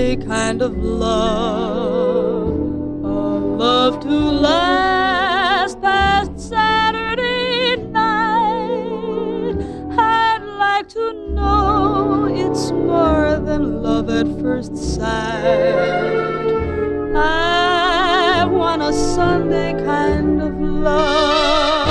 Sunday kind of love, a love to last past Saturday night. I'd like to know it's more than love at first sight. I want a Sunday kind of love.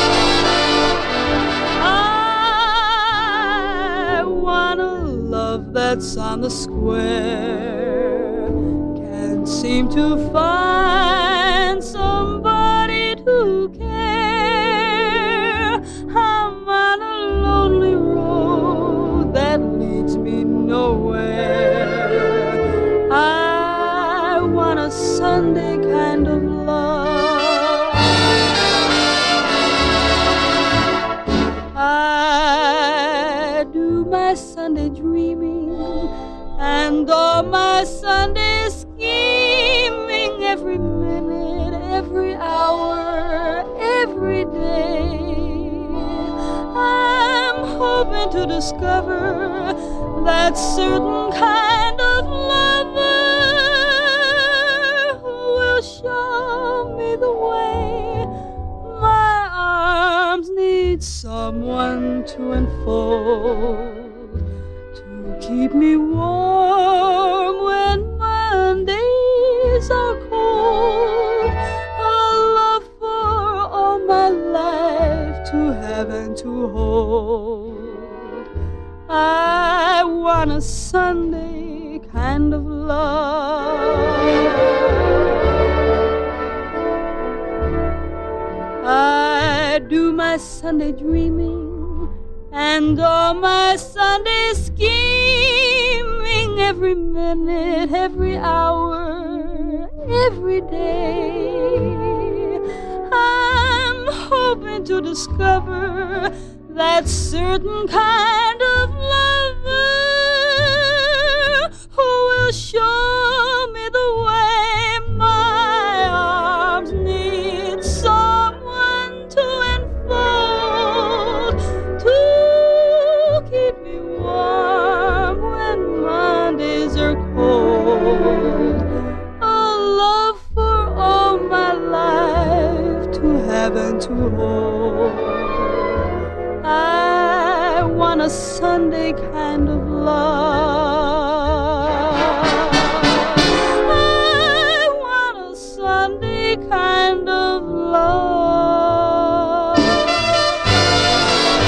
I want a love that's on the square. Can't seem to find somebody to care. I'm on a lonely road that leads me nowhere. I want a Sunday kind of love. I do my Sunday dreaming and all my Sunday scheming, every minute, every hour, every day. I'm hoping to discover that certain kind of lover who will show me the way. My arms need someone to enfold, to keep me warm when Mondays are cold. A love for all my life to have and to hold. I want a Sunday kind of love. I do my Sunday dreaming and all my Sunday scheming, every minute, every hour, every day. I'm hoping to discover that certain kind of lover who will show me the way. My arms need someone to enfold, to keep me warm when Mondays are cold. A love for all my life to have and to hold. I want a Sunday kind of love.